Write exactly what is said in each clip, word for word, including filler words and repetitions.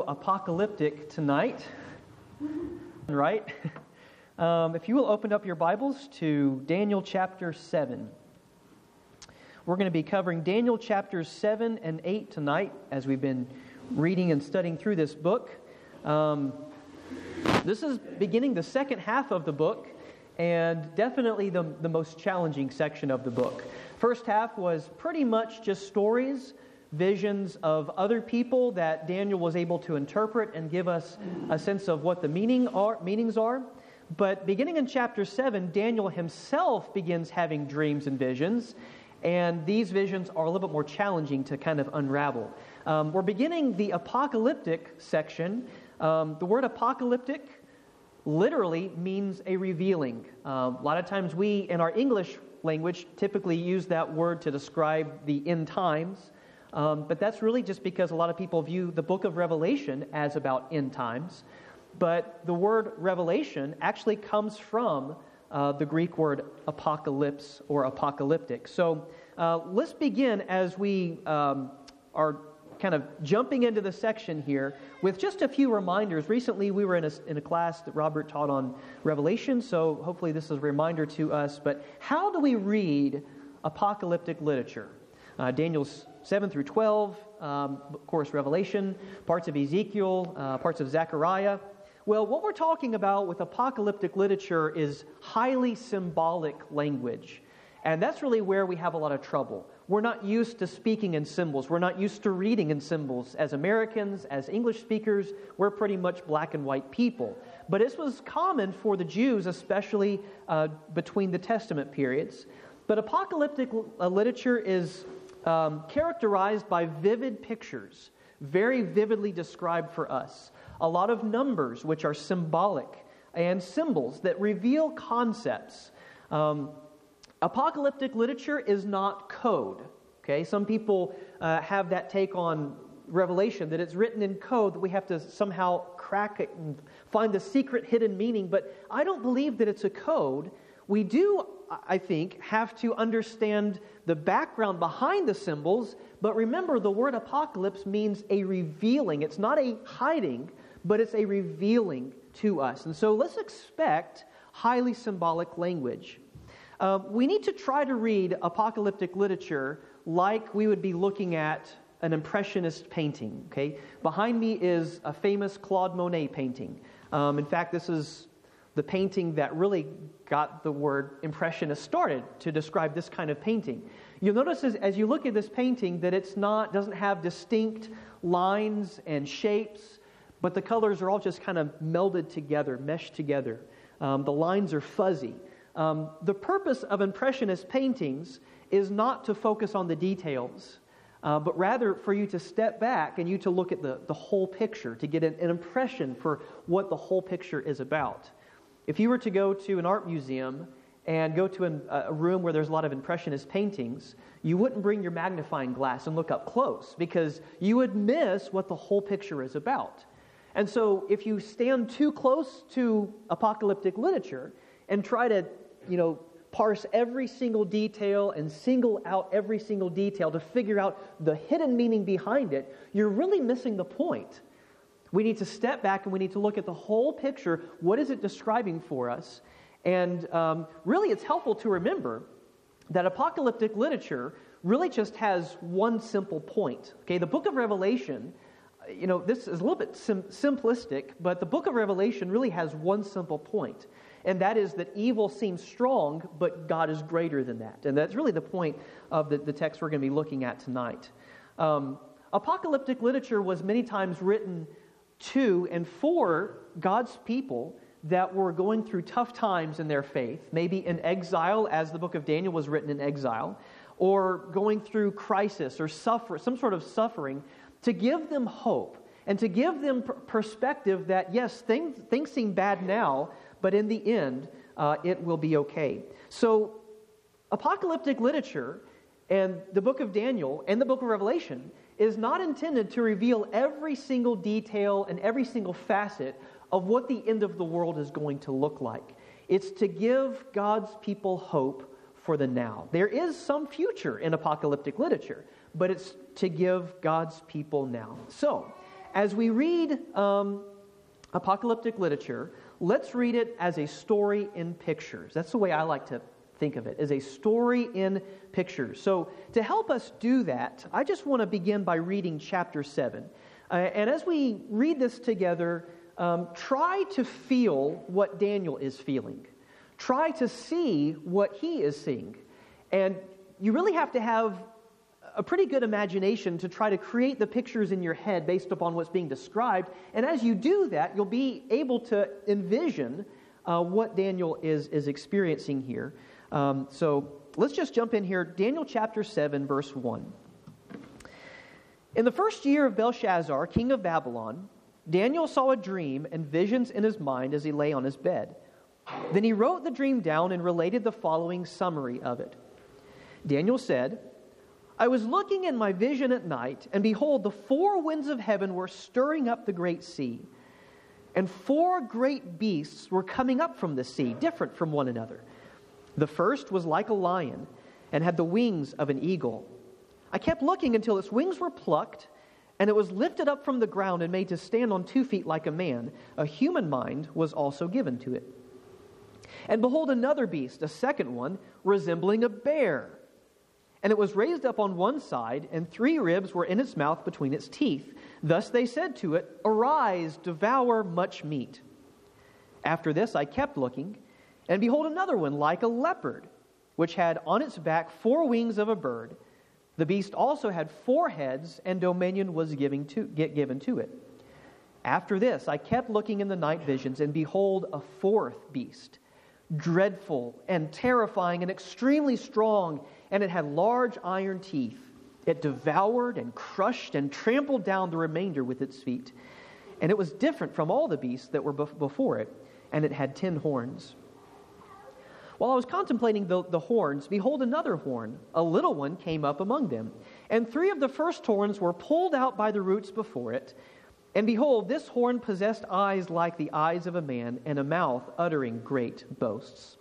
apocalyptic tonight, right? Um, if you will open up your Bibles to Daniel chapter seven. We're going to be covering Daniel chapters seven and eight tonight as we've been reading and studying through this book. Um, this is beginning the second half of the book, and definitely the, the most challenging section of the book. First half was pretty much just stories, visions of other people that Daniel was able to interpret and give us a sense of what the meaning are, meanings are. But beginning in chapter seven, Daniel himself begins having dreams and visions, and these visions are a little bit more challenging to kind of unravel. Um, we're beginning the apocalyptic section. Um, the word apocalyptic literally means a revealing. Um, a lot of times we, in our English language, typically use that word to describe the end times. Um, but that's really just because a lot of people view the book of Revelation as about end times. But the word revelation actually comes from uh, the Greek word apocalypse or apocalyptic. So uh, let's begin as we um, are kind of jumping into the section here with just a few reminders. Recently we were in a, in a class that Robert taught on Revelation, so hopefully this is a reminder to us. But how do we read apocalyptic literature? Uh, Daniel's seven through twelve, um, of course, Revelation, parts of Ezekiel, uh, parts of Zechariah. Well, what we're talking about with apocalyptic literature is highly symbolic language. And that's really where we have a lot of trouble. We're not used to speaking in symbols. We're not used to reading in symbols. As Americans, as English speakers, we're pretty much black and white people. But this was common for the Jews, especially uh, between the Testament periods. But apocalyptic uh, literature is Um, characterized by vivid pictures, very vividly described for us. A lot of numbers, which are symbolic, and symbols that reveal concepts. Um, apocalyptic literature is not code. Okay, some people uh, have that take on Revelation, that it's written in code, that we have to somehow crack it and find the secret hidden meaning. But I don't believe that it's a code. We do, I think, have to understand the background behind the symbols, but remember the word apocalypse means a revealing. It's not a hiding, but it's a revealing to us. And so let's expect highly symbolic language. Uh, we need to try to read apocalyptic literature like we would be looking at an impressionist painting. Okay, behind me is a famous Claude Monet painting. Um, in fact, this is the painting that really got the word impressionist started to describe this kind of painting. You'll notice as, as you look at this painting that it's not doesn't have distinct lines and shapes, but the colors are all just kind of melded together, meshed together. Um, the lines are fuzzy. Um, the purpose of impressionist paintings is not to focus on the details, uh, but rather for you to step back and you to look at the, the whole picture, to get an, an impression for what the whole picture is about. If you were to go to an art museum and go to an, a room where there's a lot of impressionist paintings, you wouldn't bring your magnifying glass and look up close because you would miss what the whole picture is about. And so if you stand too close to apocalyptic literature and try to, you know, parse every single detail and single out every single detail to figure out the hidden meaning behind it, you're really missing the point. We need to step back and we need to look at the whole picture. What is it describing for us? And um, really it's helpful to remember that apocalyptic literature really just has one simple point. Okay, the book of Revelation, you know, this is a little bit sim- simplistic, but the book of Revelation really has one simple point. And that is that evil seems strong, but God is greater than that. And that's really the point of the, the text we're going to be looking at tonight. Um, apocalyptic literature was many times written to and for God's people that were going through tough times in their faith, maybe in exile, as the book of Daniel was written in exile, or going through crisis or suffer, some sort of suffering, to give them hope and to give them pr- perspective that, yes, things, things seem bad now, but in the end, uh, it will be okay. So, apocalyptic literature and the book of Daniel and the book of Revelation is not intended to reveal every single detail and every single facet of what the end of the world is going to look like. It's to give God's people hope for the now. There is some future in apocalyptic literature, but it's to give God's people now. So, as we read um, apocalyptic literature, let's read it as a story in pictures. That's the way I like to think of it, as a story in pictures. So to help us do that, I just want to begin by reading chapter seven. Uh, and as we read this together, um, try to feel what Daniel is feeling. Try to see what he is seeing. And you really have to have a pretty good imagination to try to create the pictures in your head based upon what's being described. And as you do that, you'll be able to envision uh, what Daniel is, is experiencing here. Um, so let's just jump in here. Daniel chapter seven, verse one. In the first year of Belshazzar, king of Babylon, Daniel saw a dream and visions in his mind as he lay on his bed. Then he wrote the dream down and related the following summary of it. Daniel said, I was looking in my vision at night, and behold, the four winds of heaven were stirring up the great sea. And four great beasts were coming up from the sea, different from one another. The first was like a lion, and had the wings of an eagle. I kept looking until its wings were plucked, and it was lifted up from the ground and made to stand on two feet like a man. A human mind was also given to it. And behold, another beast, a second one, resembling a bear. And it was raised up on one side, and three ribs were in its mouth between its teeth. Thus they said to it, Arise, devour much meat. After this I kept looking, and behold, another one like a leopard, which had on its back four wings of a bird. The beast also had four heads, and dominion was giving to, get given to it. After this I kept looking in the night visions, and behold, a fourth beast, dreadful and terrifying and extremely strong, and it had large iron teeth. It devoured and crushed and trampled down the remainder with its feet. And it was different from all the beasts that were before it, and it had ten horns. While I was contemplating the, the horns, behold, another horn, a little one, came up among them. And three of the first horns were pulled out by the roots before it. And behold, this horn possessed eyes like the eyes of a man, and a mouth uttering great boasts.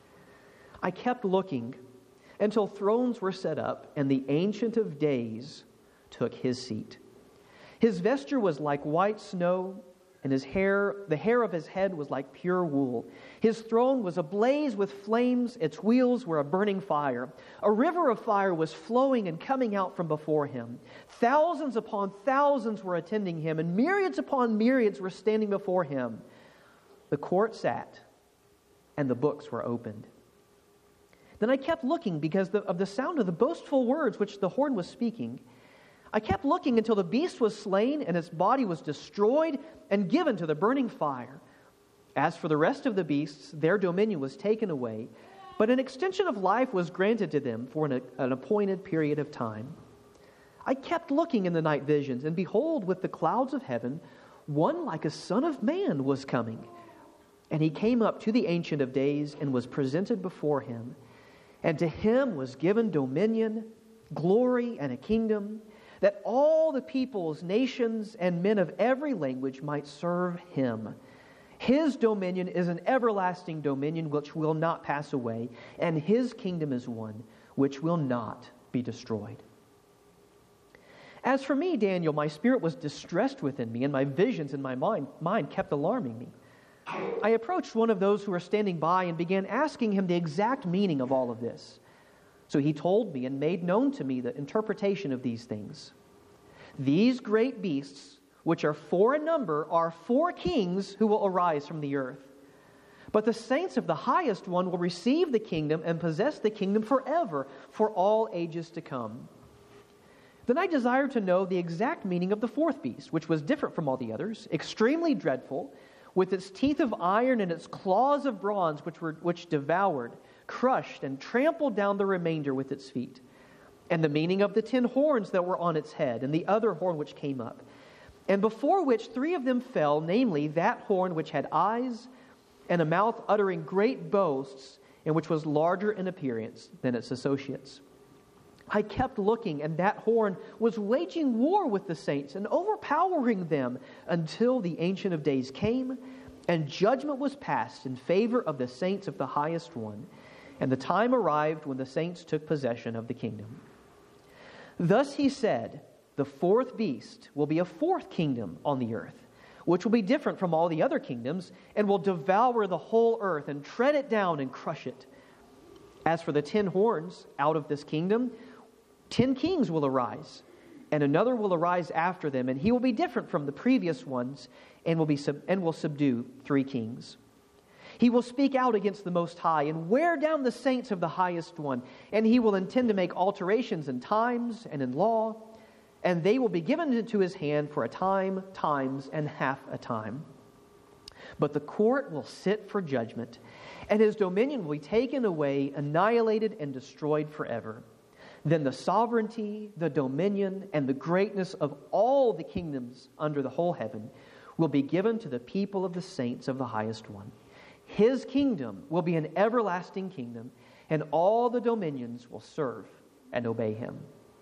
I kept looking until thrones were set up, and the Ancient of Days took his seat. His vesture was like white snow, and his hair, the hair of his head was like pure wool. His throne was ablaze with flames, its wheels were a burning fire. A river of fire was flowing and coming out from before him. Thousands upon thousands were attending him, and myriads upon myriads were standing before him. The court sat, and the books were opened. Then I kept looking because of the sound of the boastful words which the horn was speaking. I kept looking until the beast was slain, and its body was destroyed and given to the burning fire. As for the rest of the beasts, their dominion was taken away, but an extension of life was granted to them for an, an appointed period of time. I kept looking in the night visions, and behold, with the clouds of heaven, one like a son of man was coming. And he came up to the Ancient of Days and was presented before him. And to him was given dominion, glory, and a kingdom, that all the peoples, nations, and men of every language might serve him. His dominion is an everlasting dominion which will not pass away, and his kingdom is one which will not be destroyed. As for me, Daniel, my spirit was distressed within me, and my visions in my mind, mind kept alarming me. I approached one of those who were standing by and began asking him the exact meaning of all of this. So he told me and made known to me the interpretation of these things. These great beasts, which are four in number, are four kings who will arise from the earth. But the saints of the highest one will receive the kingdom and possess the kingdom forever, for all ages to come. Then I desired to know the exact meaning of the fourth beast, which was different from all the others, extremely dreadful, with its teeth of iron and its claws of bronze, which were which devoured, crushed, and trampled down the remainder with its feet. And the meaning of the ten horns that were on its head, and the other horn which came up, and before which three of them fell, namely that horn which had eyes, and a mouth uttering great boasts, and which was larger in appearance than its associates. I kept looking, and that horn was waging war with the saints and overpowering them until the Ancient of Days came, and judgment was passed in favor of the saints of the highest one, and the time arrived when the saints took possession of the kingdom. Thus he said, the fourth beast will be a fourth kingdom on the earth, which will be different from all the other kingdoms, and will devour the whole earth and tread it down and crush it. As for the ten horns, out of this kingdom, ten kings will arise, and another will arise after them, and he will be different from the previous ones, and will be sub- and will subdue three kings. He will speak out against the Most High and wear down the saints of the Highest One, and he will intend to make alterations in times and in law, and they will be given into his hand for a time, times, and half a time. But the court will sit for judgment, and his dominion will be taken away, annihilated, and destroyed forever. Then the sovereignty, the dominion, and the greatness of all the kingdoms under the whole heaven will be given to the people of the saints of the Highest One. His kingdom will be an everlasting kingdom, and all the dominions will serve and obey him.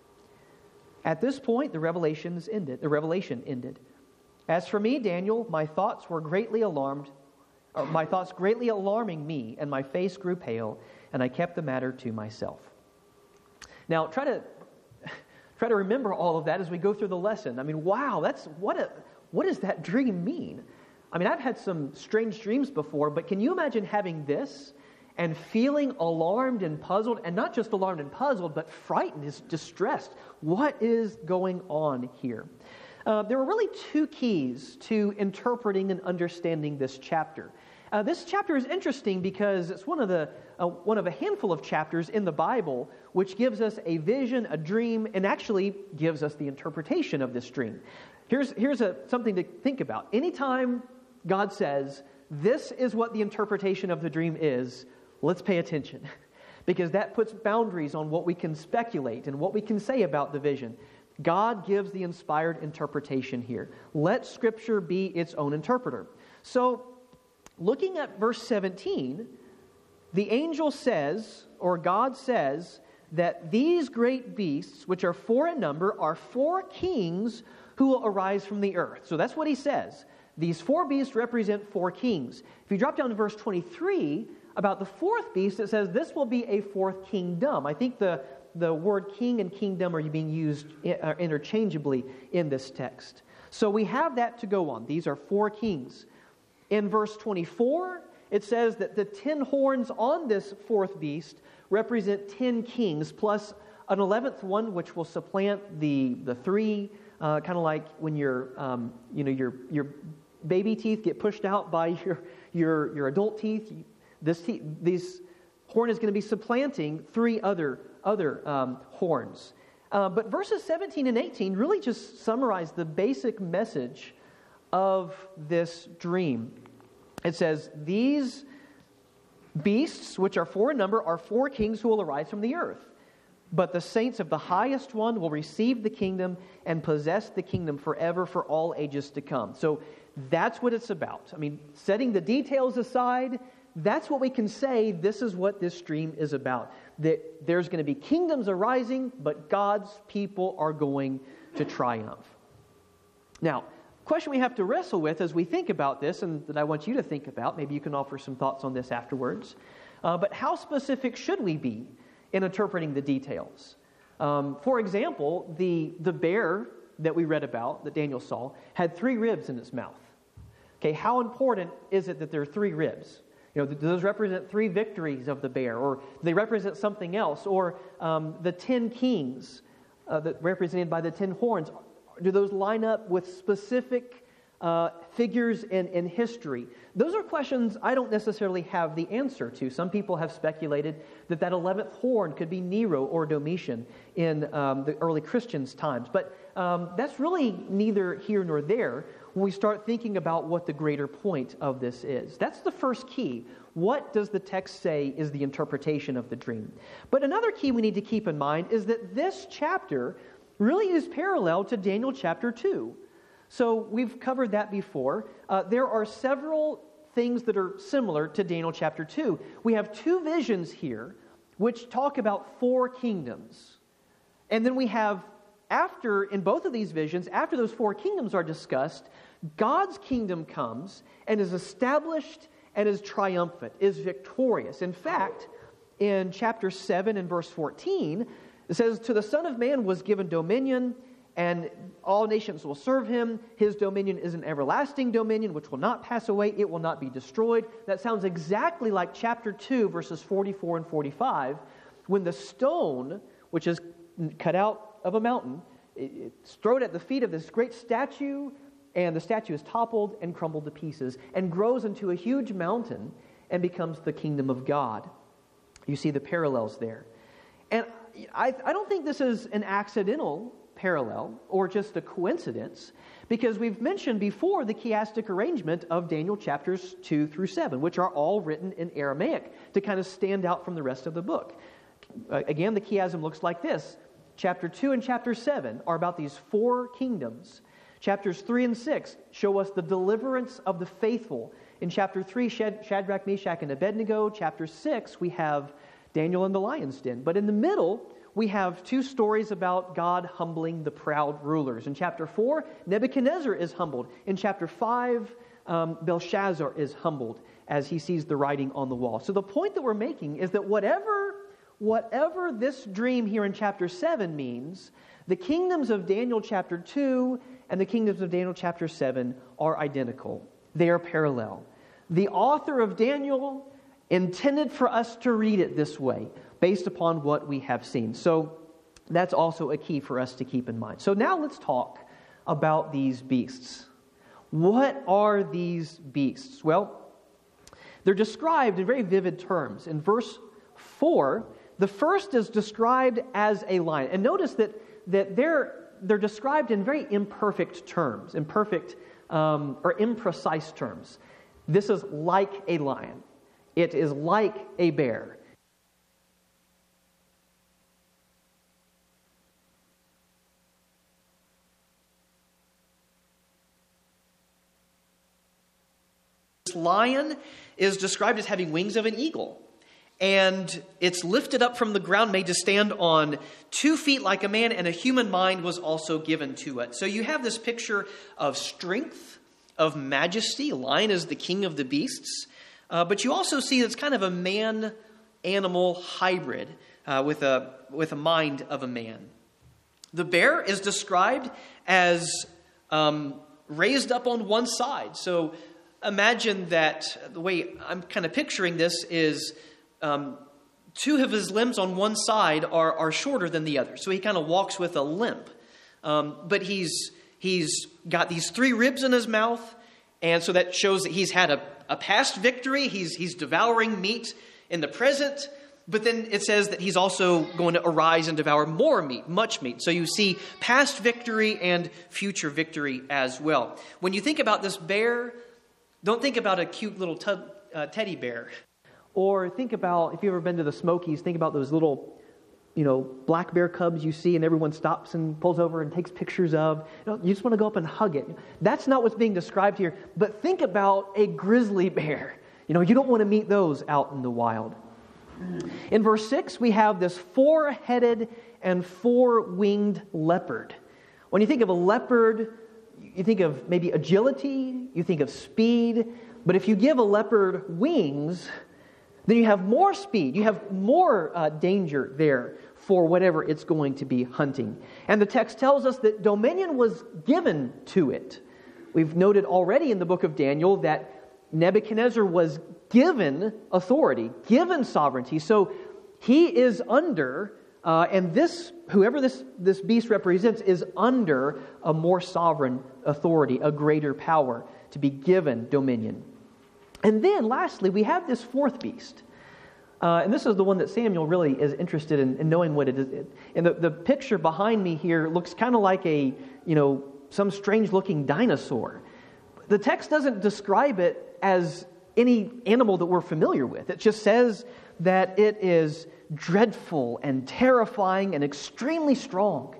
At this point, the revelations ended. The revelation ended. As for me, Daniel, my thoughts were greatly alarmed, or my thoughts greatly alarming me, and my face grew pale, and I kept the matter to myself. Now, try to try to remember all of that as we go through the lesson. I mean, wow, that's what a what does that dream mean? I mean, I've had some strange dreams before, but can you imagine having this and feeling alarmed and puzzled, and not just alarmed and puzzled, but frightened, is distressed? What is going on here? Uh, there are really two keys to interpreting and understanding this chapter. Uh, this chapter is interesting because it's one of the uh, one of a handful of chapters in the Bible which gives us a vision, a dream, and actually gives us the interpretation of this dream. Here's here's a something to think about. Anytime God says, "This is what the interpretation of the dream is," let's pay attention, because that puts boundaries on what we can speculate and what we can say about the vision. God gives the inspired interpretation here. Let Scripture be its own interpreter. So, looking at verse seventeen, the angel says, or God says, that these great beasts, which are four in number, are four kings who will arise from the earth. So that's what he says. These four beasts represent four kings. If you drop down to verse twenty-three, about the fourth beast, it says this will be a fourth kingdom. I think the, the word king and kingdom are being used interchangeably in this text. So we have that to go on. These are four kings. In verse twenty-four, it says that the ten horns on this fourth beast represent ten kings, plus an eleventh one which will supplant the, the three, uh, kind of like when your um, you know your your baby teeth get pushed out by your your your adult teeth. This te- this horn is going to be supplanting three other other um, horns. Uh, but verses seventeen and eighteen really just summarize the basic message of this dream. It says, these beasts, which are four in number, are four kings who will arise from the earth. But the saints of the Highest One will receive the kingdom and possess the kingdom forever for all ages to come. So that's what it's about. I mean, setting the details aside, that's what we can say. This is what this dream is about. That there's going to be kingdoms arising, but God's people are going to triumph. Now, question we have to wrestle with as we think about this, and that I want you to think about, maybe you can offer some thoughts on this afterwards, uh, but how specific should we be in interpreting the details? Um, for example, the, the bear that we read about, that Daniel saw, had three ribs in its mouth. Okay, how important is it that there are three ribs? You know, do those represent three victories of the bear, or do they represent something else? Or um, the ten kings uh, that represented by the ten horns, do those line up with specific uh, figures in, in history? Those are questions I don't necessarily have the answer to. Some people have speculated that that eleventh horn could be Nero or Domitian in um, the early Christians' times. But um, that's really neither here nor there when we start thinking about what the greater point of this is. That's the first key. What does the text say is the interpretation of the dream? But another key we need to keep in mind is that this chapter really is parallel to Daniel chapter two. So we've covered that before. Uh, there are several things that are similar to Daniel chapter two. We have two visions here which talk about four kingdoms. And then we have, after, in both of these visions, after those four kingdoms are discussed, God's kingdom comes and is established and is triumphant, is victorious. In fact, in chapter seven and verse fourteen, it says, "To the Son of Man was given dominion and all nations will serve him. His dominion is an everlasting dominion which will not pass away. It will not be destroyed. That sounds exactly like chapter two, verses forty-four and forty-five, when the stone, which is cut out of a mountain, it's thrown at the feet of this great statue, and the statue is toppled and crumbled to pieces and grows into a huge mountain and becomes the kingdom of God. You see the parallels there. And I, I don't think this is an accidental parallel or just a coincidence, because we've mentioned before the chiastic arrangement of Daniel chapters two through seven, which are all written in Aramaic to kind of stand out from the rest of the book. Uh, again, the chiasm looks like this. Chapter two and chapter seven are about these four kingdoms. Chapters three and six show us the deliverance of the faithful. In chapter three, Shad- Shadrach, Meshach, and Abednego. Chapter six, we have Daniel in the lion's den. But in the middle, we have two stories about God humbling the proud rulers. In chapter four, Nebuchadnezzar is humbled. In chapter five, um, Belshazzar is humbled as he sees the writing on the wall. So the point that we're making is that whatever, whatever this dream here in chapter seven means, the kingdoms of Daniel chapter two and the kingdoms of Daniel chapter seven are identical. They are parallel. The author of Daniel intended for us to read it this way, based upon what we have seen. So that's also a key for us to keep in mind. So now let's talk about these beasts. What are these beasts? Well, they're described in very vivid terms. In verse four, the first is described as a lion. And notice that, that they're, they're described in very imperfect terms, imperfect um, or imprecise terms. This is like a lion. It is like a bear. This lion is described as having wings of an eagle. And it's lifted up from the ground, made to stand on two feet like a man, and a human mind was also given to it. So you have this picture of strength, of majesty. A lion is the king of the beasts. Uh, but you also see it's kind of a man-animal hybrid uh, with a with a mind of a man. The bear is described as um, raised up on one side. So imagine that the way I'm kind of picturing this is um, two of his limbs on one side are, are shorter than the other. So he kind of walks with a limp. Um, but he's he's got these three ribs in his mouth, and so that shows that he's had a A past victory. He's he's devouring meat in the present, but then it says that he's also going to arise and devour more meat, much meat. So you see past victory and future victory as well. When you think about this bear, don't think about a cute little tub, uh, teddy bear. Or think about, if you've ever been to the Smokies, think about those little, you know, black bear cubs you see and everyone stops and pulls over and takes pictures of. You know, you just want to go up and hug it. That's not what's being described here. But think about a grizzly bear. You know, you don't want to meet those out in the wild. In verse six, we have this four-headed and four-winged leopard. When you think of a leopard, you think of maybe agility, you think of speed. But if you give a leopard wings, then you have more speed. You have more uh, danger there for whatever it's going to be hunting. And the text tells us that dominion was given to it. We've noted already in the book of Daniel that Nebuchadnezzar was given authority, given sovereignty. So he is under, uh, and this, whoever this, this beast represents, is under a more sovereign authority, a greater power to be given dominion. And then, lastly, we have this fourth beast. Uh, and this is the one that Samuel really is interested in, in knowing what it is. And the, the picture behind me here looks kind of like a, you know, some strange-looking dinosaur. The text doesn't describe it as any animal that we're familiar with. It just says that it is dreadful and terrifying and extremely strong.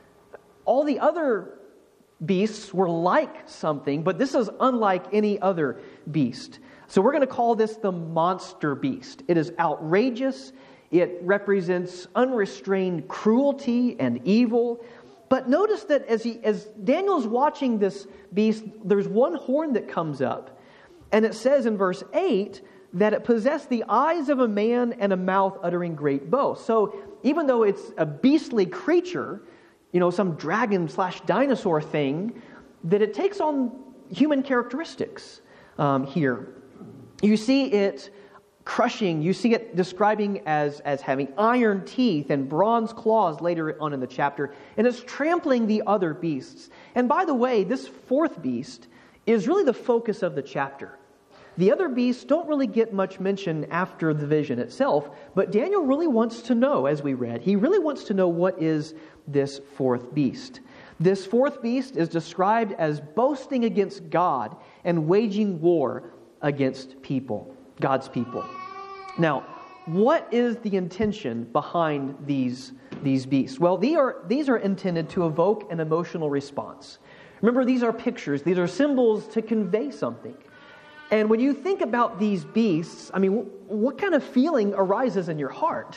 All the other beasts were like something, but this is unlike any other beast. So we're going to call this the monster beast. It is outrageous. It represents unrestrained cruelty and evil. But notice that as he, as Daniel's watching this beast, there's one horn that comes up. And it says in verse eight that it possessed the eyes of a man and a mouth uttering great boasts. So even though it's a beastly creature, you know, some dragon slash dinosaur thing, that it takes on human characteristics um, here. You see it crushing, you see it describing as, as having iron teeth and bronze claws later on in the chapter, and it's trampling the other beasts. And by the way, this fourth beast is really the focus of the chapter. The other beasts don't really get much mention after the vision itself, but Daniel really wants to know, as we read, he really wants to know what is this fourth beast. This fourth beast is described as boasting against God and waging war against people, God's people. Now, what is the intention behind these, these beasts? Well, these are, these are intended to evoke an emotional response. Remember, these are pictures. These are symbols to convey something. And when you think about these beasts, I mean, what kind of feeling arises in your heart?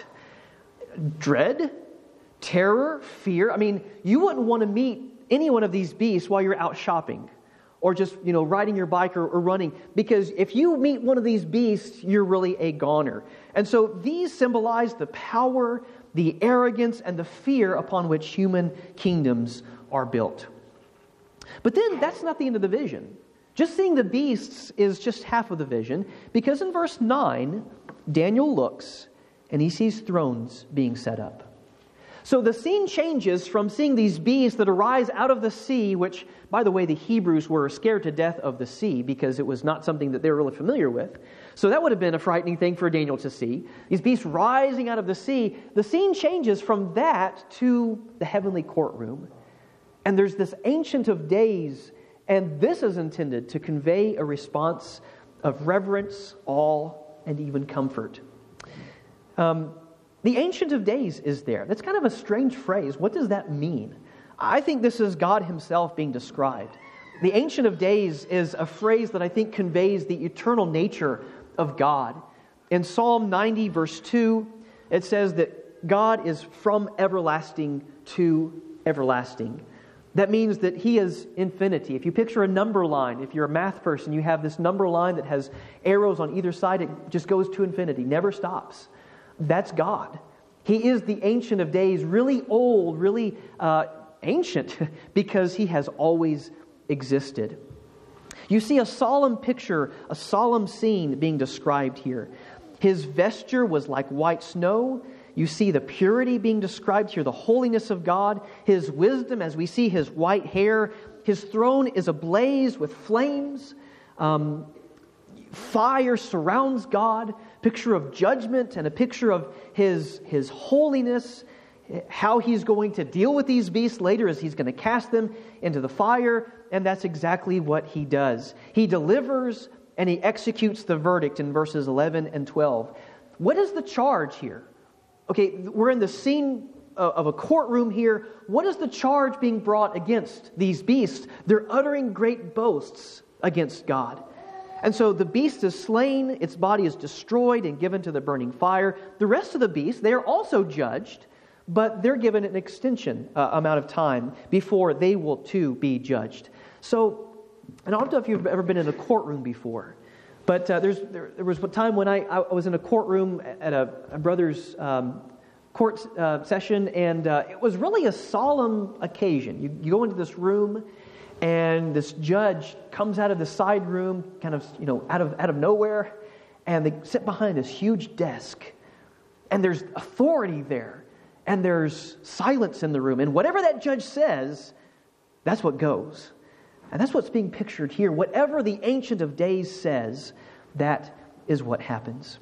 Dread? Terror? Fear? I mean, you wouldn't want to meet any one of these beasts while you're out shopping or just, you know, riding your bike or, or running, because if you meet one of these beasts, you're really a goner. And so these symbolize the power, the arrogance, and the fear upon which human kingdoms are built. But then that's not the end of the vision. Just seeing the beasts is just half of the vision, because in verse nine, Daniel looks and he sees thrones being set up. So the scene changes from seeing these beasts that arise out of the sea, which, by the way, the Hebrews were scared to death of the sea because it was not something that they were really familiar with. So that would have been a frightening thing for Daniel to see. These beasts rising out of the sea. The scene changes from that to the heavenly courtroom. And there's this Ancient of Days, and this is intended to convey a response of reverence, awe, and even comfort. Um, the Ancient of Days is there. That's kind of a strange phrase. What does that mean? I think this is God Himself being described. The Ancient of Days is a phrase that I think conveys the eternal nature of God. In Psalm ninety, verse two, it says that God is from everlasting to everlasting. That means that He is infinity. If you picture a number line, if you're a math person, you have this number line that has arrows on either side. It just goes to infinity, never stops. That's God. He is the Ancient of Days, really old, really uh, ancient, because He has always existed. You see a solemn picture, a solemn scene being described here. His vesture was like white snow. You see the purity being described here, the holiness of God, His wisdom as we see His white hair. His throne is ablaze with flames. Um, fire surrounds God. Picture of judgment and a picture of His, His holiness. How He's going to deal with these beasts later is He's going to cast them into the fire. And that's exactly what He does. He delivers and He executes the verdict in verses eleven and twelve. What is the charge here? Okay, we're in the scene of a courtroom here. What is the charge being brought against these beasts? They're uttering great boasts against God. And so the beast is slain, its body is destroyed and given to the burning fire. The rest of the beasts, they are also judged, but they're given an extension uh, amount of time before they will too be judged. So, and I don't know if you've ever been in a courtroom before, but uh, there's there, there was a time when I, I was in a courtroom at a, a brother's um, court uh, session, and uh, it was really a solemn occasion. You, you go into this room, and this judge comes out of the side room, kind of, you know, out of out of nowhere, and they sit behind this huge desk, and there's authority there, and there's silence in the room, and whatever that judge says, that's what goes. And that's what's being pictured here. Whatever the Ancient of Days says, that is what happens.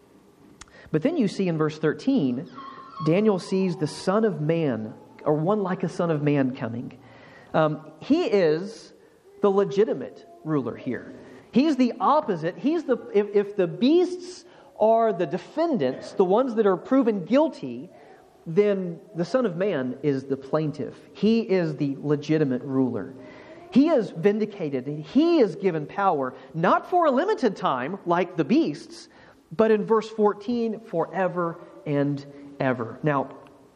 But then you see in verse thirteen, Daniel sees the Son of Man, or one like a Son of Man coming. Um, he is the legitimate ruler here. He's the opposite. He's the if, if the beasts are the defendants, the ones that are proven guilty, then the Son of Man is the plaintiff. He is the legitimate ruler. He is vindicated. He is given power, not for a limited time like the beasts, but in verse fourteen, forever and ever. Now,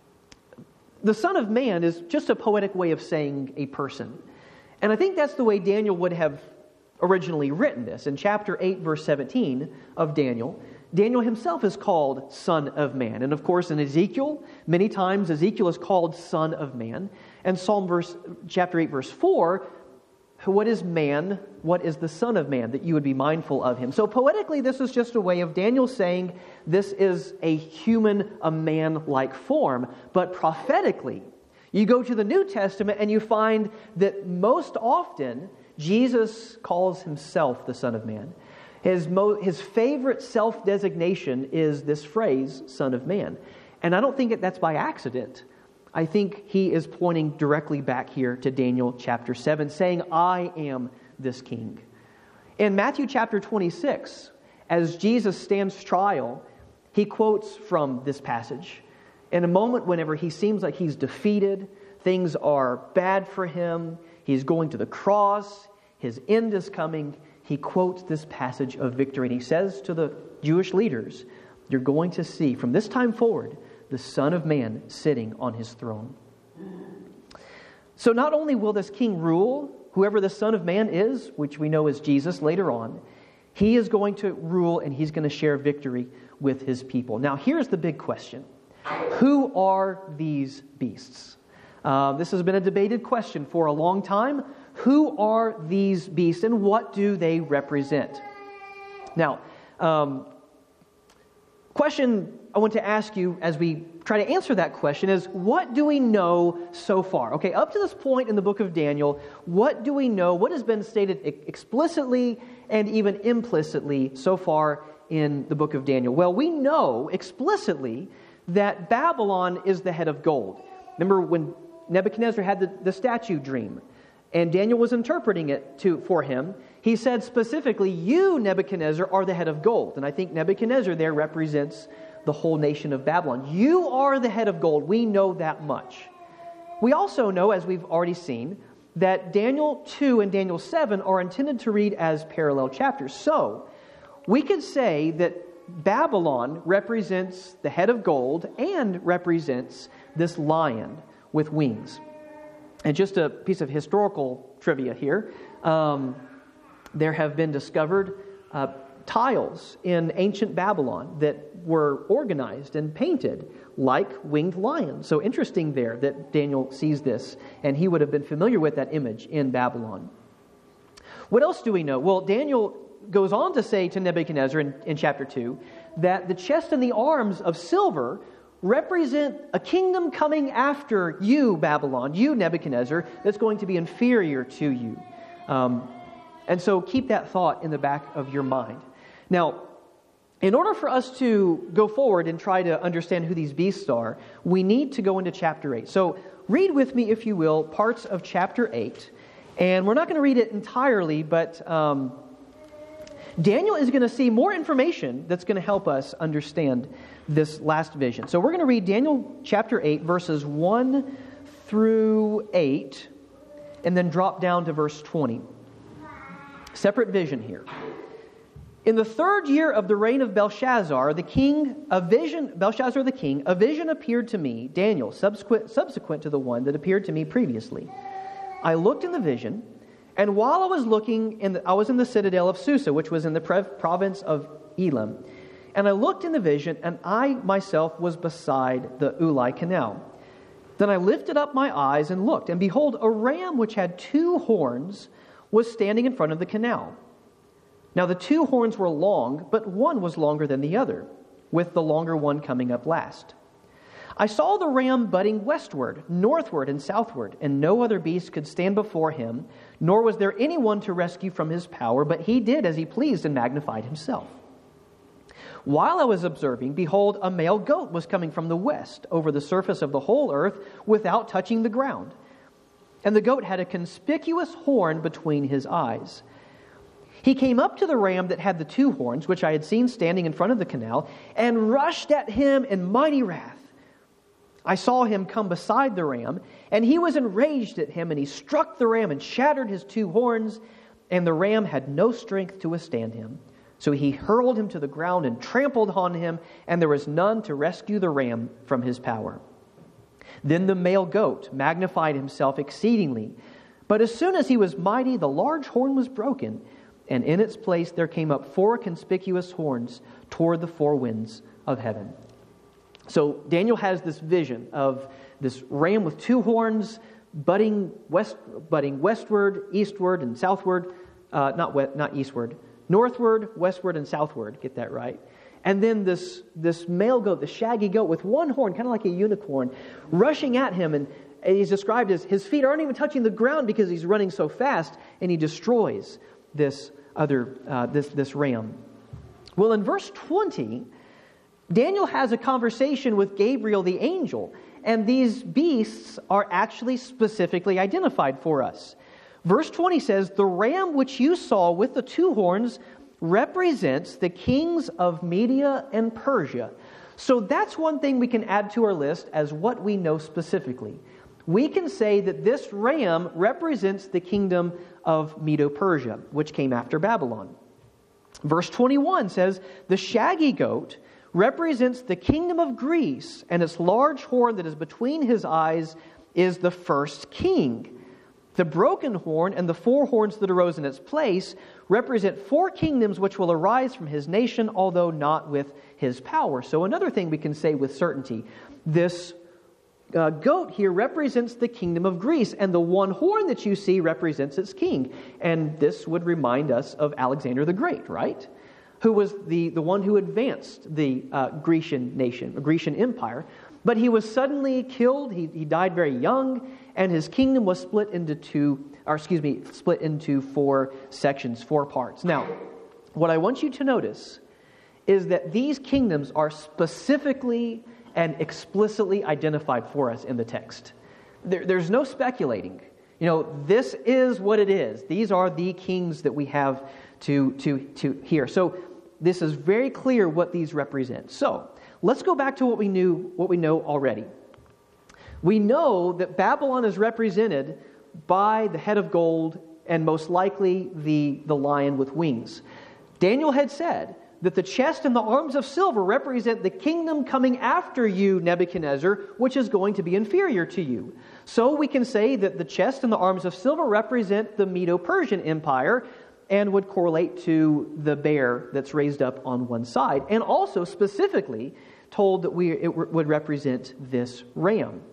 the Son of Man is just a poetic way of saying a person. And I think that's the way Daniel would have originally written this. In chapter eight, verse seventeen of Daniel, Daniel himself is called Son of Man. And of course, in Ezekiel, many times Ezekiel is called Son of Man. And Psalm verse, chapter eight, verse four, what is man? What is the Son of Man? That you would be mindful of him. So poetically, this is just a way of Daniel saying this is a human, a man-like form. But prophetically, you go to the New Testament and you find that most often Jesus calls himself the Son of Man. His, mo- his favorite self-designation is this phrase, Son of Man. And I don't think that that's by accident. I think he is pointing directly back here to Daniel chapter seven, saying, I am this king. In Matthew chapter twenty-six, as Jesus stands trial, he quotes from this passage. In a moment whenever he seems like he's defeated, things are bad for him, he's going to the cross, his end is coming, he quotes this passage of victory. And he says to the Jewish leaders, you're going to see from this time forward the Son of Man sitting on his throne. So not only will this king rule, whoever the Son of Man is, which we know is Jesus later on, he is going to rule and he's going to share victory with his people. Now here's the big question. Who are these beasts? Uh, this has been a debated question for a long time. Who are these beasts and what do they represent? Now, um, question I want to ask you as we try to answer that question is, what do we know so far? Okay, up to this point in the book of Daniel, what do we know? What has been stated explicitly and even implicitly so far in the book of Daniel? Well, we know explicitly that Babylon is the head of gold. Remember when Nebuchadnezzar had the, the statue dream, and Daniel was interpreting it to for him, he said specifically, you, Nebuchadnezzar, are the head of gold. And I think Nebuchadnezzar there represents the whole nation of Babylon. You are the head of gold. We know that much. We also know, as we've already seen, that Daniel two and Daniel seven are intended to read as parallel chapters. So, we could say that Babylon represents the head of gold and represents this lion with wings. And just a piece of historical trivia here. Um, there have been discovered uh, tiles in ancient Babylon that were organized and painted like winged lions. So interesting there that Daniel sees this, and he would have been familiar with that image in Babylon. What else do we know? Well, Daniel goes on to say to Nebuchadnezzar in, in chapter two that the chest and the arms of silver represent a kingdom coming after you, Babylon, you, Nebuchadnezzar, that's going to be inferior to you. Um, and so keep that thought in the back of your mind. Now, in order for us to go forward and try to understand who these beasts are, we need to go into chapter eight. So read with me, if you will, parts of chapter eight. And we're not going to read it entirely, but um, Daniel is going to see more information that's going to help us understand this last vision. So we're going to read Daniel chapter eight, verses one through eight, and then drop down to verse twenty. Separate vision here. In the third year of the reign of Belshazzar, the king, a vision, Belshazzar the king, a vision appeared to me, Daniel, subsequent, subsequent to the one that appeared to me previously. I looked in the vision, and while I was looking, in the, I was in the citadel of Susa, which was in the province of Elam. And I looked in the vision, and I myself was beside the Ulai Canal. Then I lifted up my eyes and looked, and behold, a ram which had two horns was standing in front of the canal. Now the two horns were long, but one was longer than the other, with the longer one coming up last. I saw the ram butting westward, northward, and southward, and no other beast could stand before him, nor was there anyone to rescue from his power, but he did as he pleased and magnified himself. While I was observing, behold, a male goat was coming from the west over the surface of the whole earth without touching the ground. And the goat had a conspicuous horn between his eyes. He came up to the ram that had the two horns, which I had seen standing in front of the canal, and rushed at him in mighty wrath. I saw him come beside the ram, and he was enraged at him, and he struck the ram and shattered his two horns, and the ram had no strength to withstand him. So he hurled him to the ground and trampled on him, and there was none to rescue the ram from his power. Then the male goat magnified himself exceedingly. But as soon as he was mighty, the large horn was broken, and in its place there came up four conspicuous horns toward the four winds of heaven. So Daniel has this vision of this ram with two horns butting west, butting westward, eastward, and southward. Uh, not west, not eastward, northward, westward, and southward. Get that right. And then this this male goat, the shaggy goat with one horn, kind of like a unicorn, rushing at him, and he's described as his feet aren't even touching the ground because he's running so fast, and he destroys this other uh, this this ram. Well, in verse twenty, Daniel has a conversation with Gabriel the angel, and these beasts are actually specifically identified for us. Verse twenty says, "The ram which you saw with the two horns represents the kings of Media and Persia." So that's one thing we can add to our list as what we know specifically. We can say that this ram represents the kingdom of Medo-Persia, which came after Babylon. Verse twenty-one says, "The shaggy goat represents the kingdom of Greece, and its large horn that is between his eyes is the first king. The broken horn and the four horns that arose in its place represent four kingdoms which will arise from his nation, although not with his power." So another thing we can say with certainty, this uh, goat here represents the kingdom of Greece, and the one horn that you see represents its king. And this would remind us of Alexander the Great, right? Who was the, the one who advanced the uh, Grecian nation, the Grecian empire. But he was suddenly killed. He, he died very young, and his kingdom was split into two, or excuse me, split into four sections, four parts. Now, what I want you to notice is that these kingdoms are specifically and explicitly identified for us in the text. There, there's no speculating. You know, this is what it is. These are the kings that we have to, to, to hear. So this is very clear what these represent. So let's go back to what we knew, what we know already. We know that Babylon is represented by the head of gold and most likely the, the lion with wings. Daniel had said that the chest and the arms of silver represent the kingdom coming after you, Nebuchadnezzar, which is going to be inferior to you. So we can say that the chest and the arms of silver represent the Medo-Persian Empire and would correlate to the bear that's raised up on one side, and also specifically told that we it would represent this ram.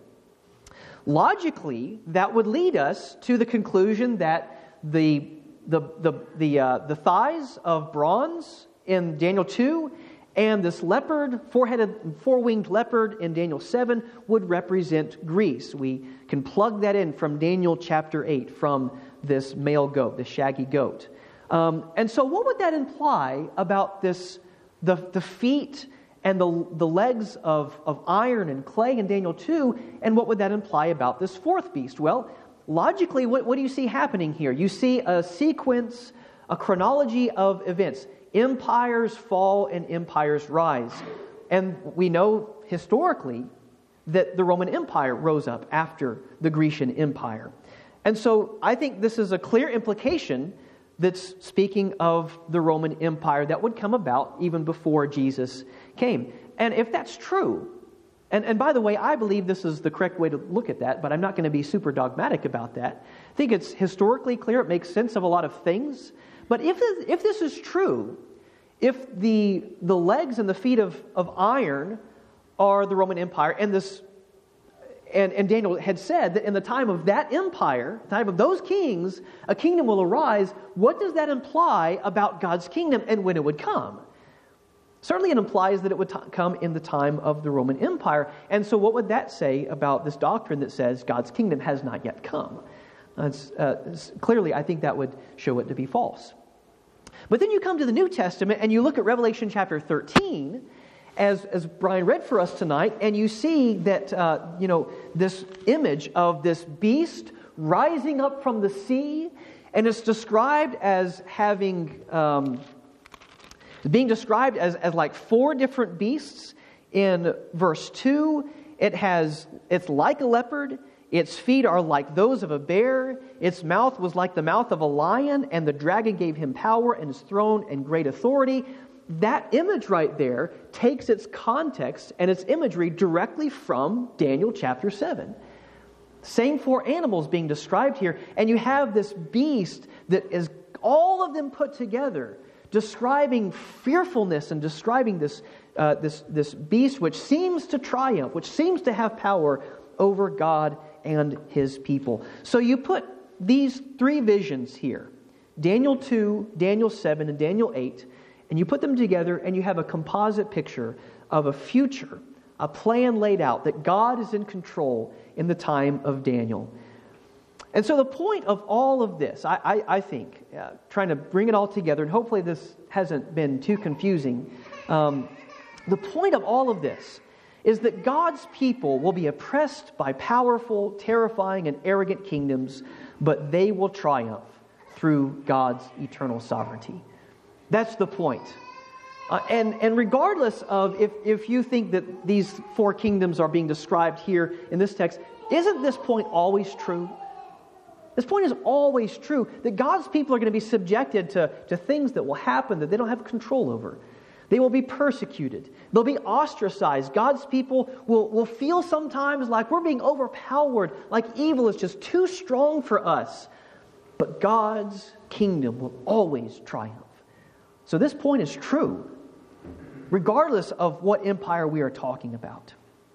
Logically, that would lead us to the conclusion that the the the the, uh, the thighs of bronze in Daniel two and this leopard, four-headed, four-winged leopard in Daniel seven would represent Greece. We can plug that in from Daniel chapter eight, from this male goat, the shaggy goat. Um, and so what would that imply about this, the, the feet and the, the legs of, of iron and clay in Daniel two, and what would that imply about this fourth beast? Well, logically, what, what do you see happening here? You see a sequence, a chronology of events. Empires fall and empires rise. And we know historically that the Roman Empire rose up after the Grecian Empire. And so I think this is a clear implication that's speaking of the Roman Empire that would come about even before Jesus came. And if that's true, and, and by the way, I believe this is the correct way to look at that, but I'm not going to be super dogmatic about that. I think it's historically clear. It makes sense of a lot of things. But if this, if this is true, if the the legs and the feet of, of iron are the Roman Empire, and this and, and Daniel had said that in the time of that empire, the time of those kings, a kingdom will arise, what does that imply about God's kingdom and when it would come? Certainly it implies that it would t- come in the time of the Roman Empire. And so what would that say about this doctrine that says God's kingdom has not yet come? Uh, it's, uh, it's, clearly, I think that would show it to be false. But then you come to the New Testament and you look at Revelation chapter thirteen, as, as Brian read for us tonight, and you see that, uh, you know, this image of this beast rising up from the sea, and it's described as having, um, being described as, as like four different beasts. In verse two, it has, it's like a leopard. Its feet are like those of a bear. Its mouth was like the mouth of a lion, and the dragon gave him power and his throne and great authority. That image right there takes its context and its imagery directly from Daniel chapter seven. Same four animals being described here, and you have this beast that is all of them put together, describing fearfulness and describing this, uh, this, this beast which seems to triumph, which seems to have power over God and His people. So you put these three visions here, Daniel two, Daniel seven, and Daniel eight, and you put them together and you have a composite picture of a future, a plan laid out that God is in control in the time of Daniel. And so the point of all of this, I, I, I think, uh, trying to bring it all together, and hopefully this hasn't been too confusing, um, the point of all of this is that God's people will be oppressed by powerful, terrifying, and arrogant kingdoms, but they will triumph through God's eternal sovereignty. That's the point. Uh, and, and regardless of if, if you think that these four kingdoms are being described here in this text, isn't this point always true? This point is always true, that God's people are going to be subjected to, to things that will happen that they don't have control over. They will be persecuted. They'll be ostracized. God's people will, will feel sometimes like we're being overpowered, like evil is just too strong for us. But God's kingdom will always triumph. So this point is true, regardless of what empire we are talking about.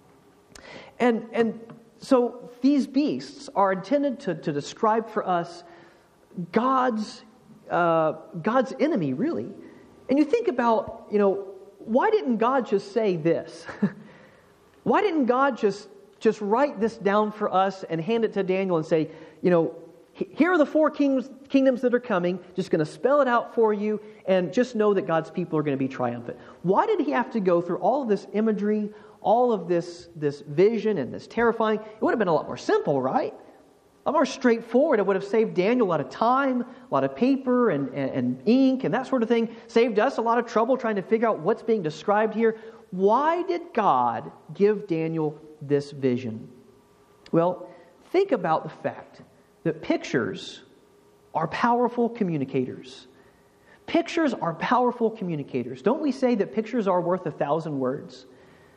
And, and so these beasts are intended to, to describe for us God's, uh, God's enemy, really. And you think about, you know, why didn't God just say this? Why didn't God just, just write this down for us and hand it to Daniel and say, you know, here are the four kings, kingdoms that are coming, just going to spell it out for you, and just know that God's people are going to be triumphant. Why did He have to go through all of this imagery, all of this, this vision and this terrifying? It would have been a lot more simple, right? A lot more straightforward. It would have saved Daniel a lot of time, a lot of paper and, and, and ink and that sort of thing. Saved us a lot of trouble trying to figure out what's being described here. Why did God give Daniel this vision? Well, think about the fact that pictures are powerful communicators. Pictures are powerful communicators. Don't we say that pictures are worth a thousand words?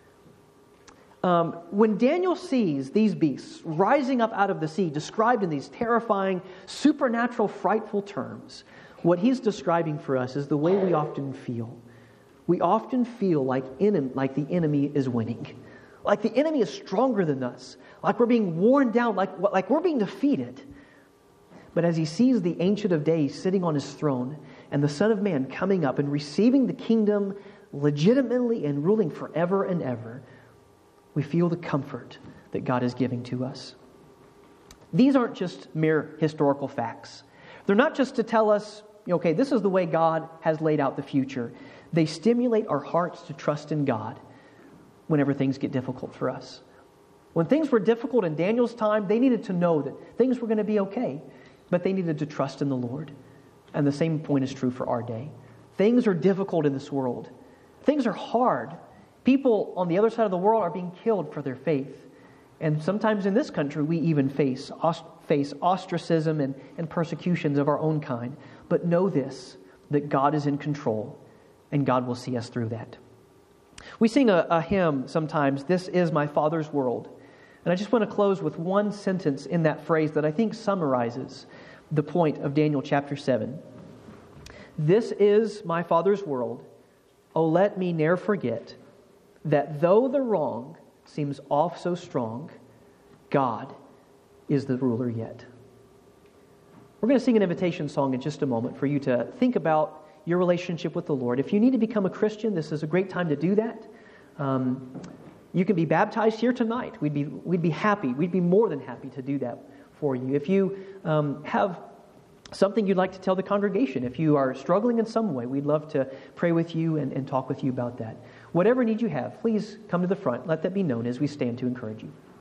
Um, when Daniel sees these beasts rising up out of the sea, described in these terrifying, supernatural, frightful terms, what he's describing for us is the way we often feel. We often feel like, in, like the enemy is winning. Like the enemy is stronger than us. Like we're being worn down, like, like we're being defeated. But as he sees the Ancient of Days sitting on his throne and the Son of Man coming up and receiving the kingdom legitimately and ruling forever and ever, we feel the comfort that God is giving to us. These aren't just mere historical facts. They're not just to tell us, okay, this is the way God has laid out the future. They stimulate our hearts to trust in God whenever things get difficult for us. When things were difficult in Daniel's time, they needed to know that things were going to be okay, but they needed to trust in the Lord. And the same point is true for our day. Things are difficult in this world. Things are hard. People on the other side of the world are being killed for their faith. And sometimes in this country, we even face, face ostracism and, and persecutions of our own kind. But know this, that God is in control, and God will see us through that. We sing a, a hymn sometimes, "This is my Father's world." And I just want to close with one sentence in that phrase that I think summarizes the point of Daniel chapter seven. "This is my Father's world. Oh, let me ne'er forget that though the wrong seems oft so strong, God is the ruler yet." We're going to sing an invitation song in just a moment for you to think about your relationship with the Lord. If you need to become a Christian, this is a great time to do that. Um, you can be baptized here tonight. We'd be we'd be happy. We'd be more than happy to do that for you. If you um, have something you'd like to tell the congregation, if you are struggling in some way, we'd love to pray with you and, and talk with you about that. Whatever need you have, please come to the front. Let that be known as we stand to encourage you.